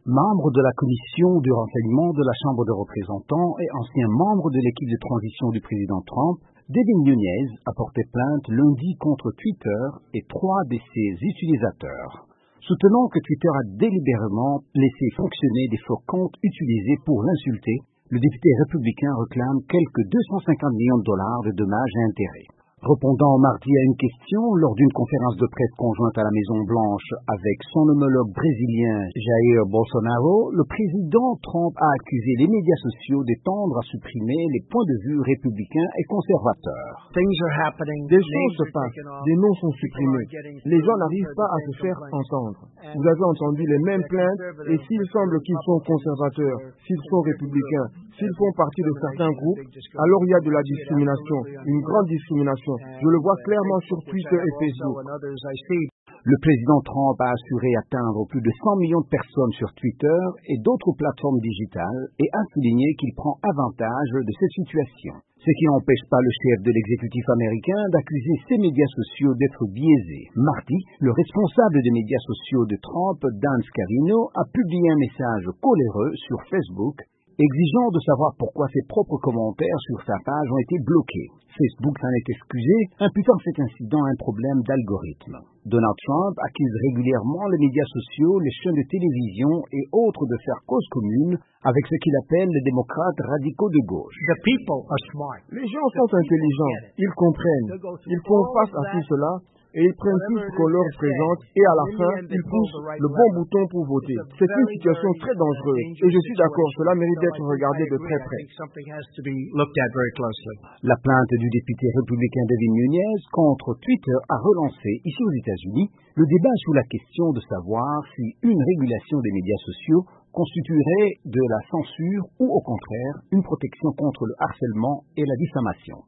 Membre de la commission du renseignement de la Chambre des représentants et ancien membre de l'équipe de transition du président Trump, Devin Nunes a porté plainte lundi contre Twitter et 3 de ses utilisateurs, soutenant que Twitter a délibérément laissé fonctionner des faux comptes utilisés pour l'insulter. Le député républicain réclame quelques 250 millions de dollars de dommages et intérêts. Répondant mardi à une question lors d'une conférence de presse conjointe à la Maison-Blanche avec son homologue brésilien Jair Bolsonaro, le président Trump a accusé les médias sociaux de tendre à supprimer les points de vue républicains et conservateurs. Des choses se passent, des noms sont supprimés. Les gens n'arrivent pas à se faire entendre. Vous avez entendu les mêmes plaintes et s'il semble qu'ils sont conservateurs, s'ils sont républicains, s'ils font partie de certains groupes, alors il y a de la discrimination, une grande discrimination. Je le vois clairement sur Twitter et Facebook. Le président Trump a assuré atteindre plus de 100 millions de personnes sur Twitter et d'autres plateformes digitales et a souligné qu'il prend avantage de cette situation. Ce qui n'empêche pas le chef de l'exécutif américain d'accuser ces médias sociaux d'être biaisés. Mardi, le responsable des médias sociaux de Trump, Dan Scavino, a publié un message coléreux sur Facebook exigeant de savoir pourquoi ses propres commentaires sur sa page ont été bloqués. Facebook s'en est excusé, imputant cet incident à un problème d'algorithme. Donald Trump accuse régulièrement les médias sociaux, les chaînes de télévision et autres de faire cause commune avec ce qu'il appelle les démocrates radicaux de gauche. Les gens sont intelligents, ils comprennent, ils font face à tout cela et ils prennent tout ce qu'on leur présente et à la fin, ils poussent le bon bouton pour voter. C'est une situation très dangereuse et je suis d'accord, cela mérite d'être regardé de très près. La plainte du député républicain Devin Nunes contre Twitter a relancé, ici aux États-Unis, le débat sur la question de savoir si une régulation des médias sociaux constituerait de la censure ou au contraire une protection contre le harcèlement et la diffamation.